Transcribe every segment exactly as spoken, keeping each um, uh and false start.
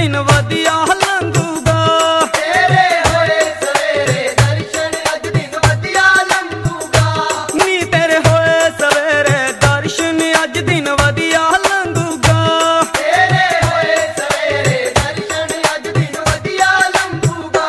दिन वधिया लंघूगा। तेरे होए सवेरे दर्शन अज दिन वधिया लंघूगा। नी तेरे होए सवेरे दर्शन अज दिन वधिया लंघूगा। तेरे होए सवेरे दर्शन अज दिन वधिया लंघूगा।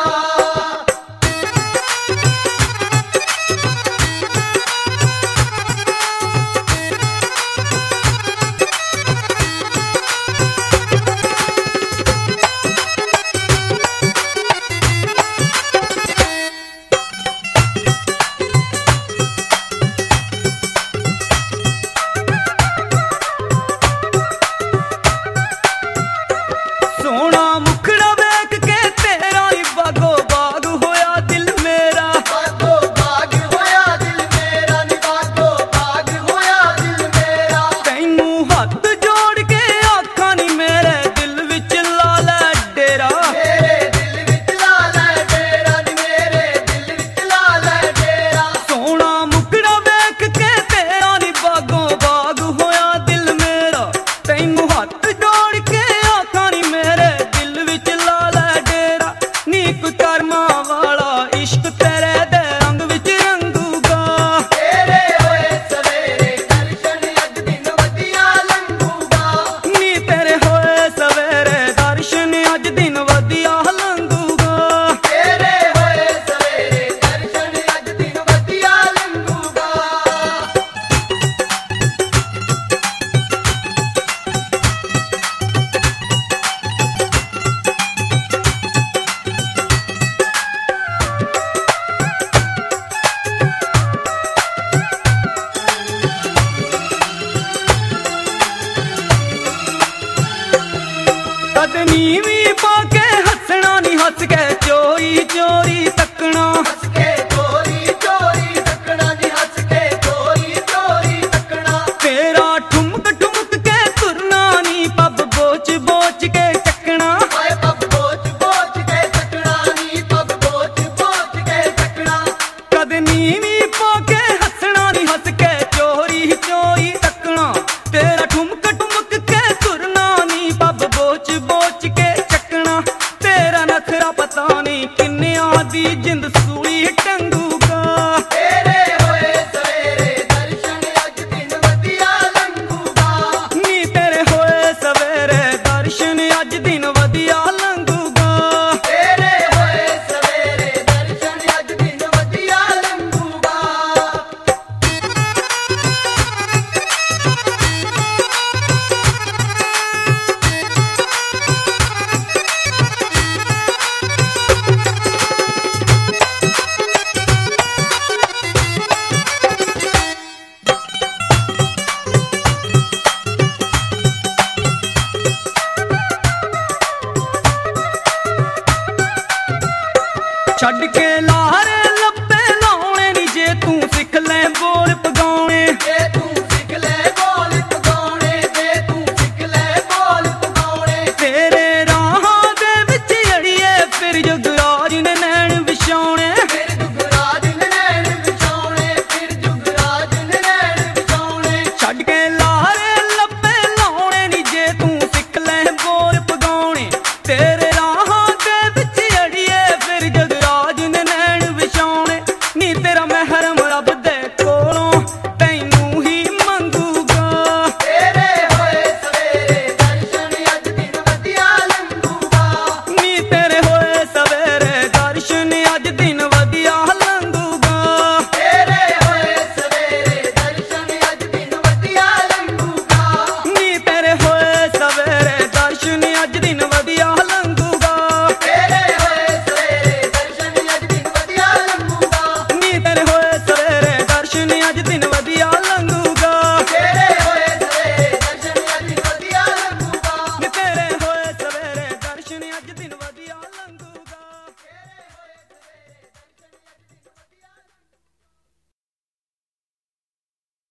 सोना मुखड़ा वेख के तेरा ही बागो बाग होया दिल मेरा। बागो बाग होया दिल मेरा नी बागो बाग होया दिल मेरा। तैनू हथ जोड़ के आखां नी मेरे दिल विच ला लै डेरा। मेरे दिल विच ला लै डेरा नी मेरे दिल विच ला लै डेरा। सोना मुखड़ा वेख के तेरा नी बागो बाग होया दिल मेरा। तैनू हथ जोड़ के आखां नी मेरे दिल विच ला लै डेरा। नी कोई कर्मां वाला इश्क तेरे दे रंग विच रंगूगा। तेरे होए सवेरे दर्शन अज दिन वधिया लंघूगा। नी तेरे होए सवेरे दर्शन अज दिन वधिया लंघूगा। तेरे होए सवेरे दर्शन अज दिन वधिया लंघूगा। तद नीवी पाके हसना नी हस के चोरी चोरी तक